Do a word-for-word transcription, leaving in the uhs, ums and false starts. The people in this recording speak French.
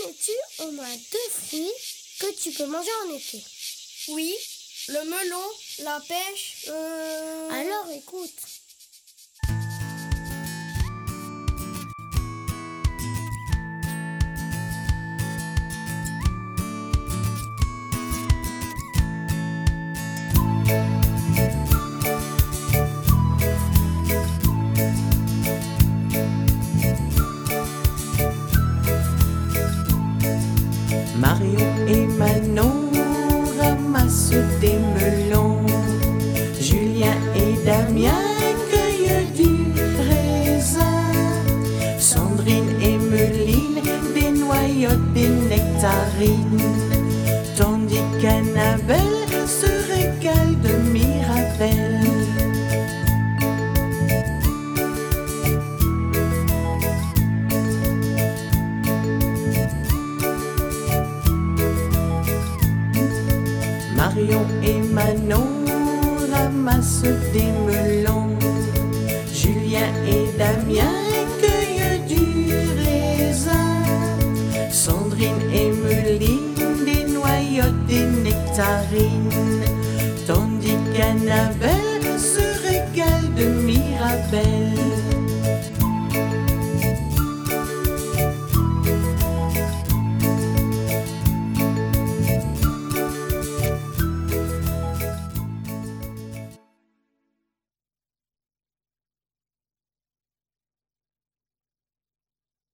connais-tu au moins deux fruits que tu peux manger en été? Oui, le melon, la pêche, euh... Alors écoute. Mario et Manon ramassent des melons. Julien et Damien cueillent du raisin. Sandrine et Meline des noyottes, des nectarines. Tandis qu'Annabelle se régale de Mirabelle. Marion et Manon ramassent des melons. Julien et Damien cueillent du raisin. Sandrine et Meline des noyottes, des nectarines. Tandis qu'Annabelle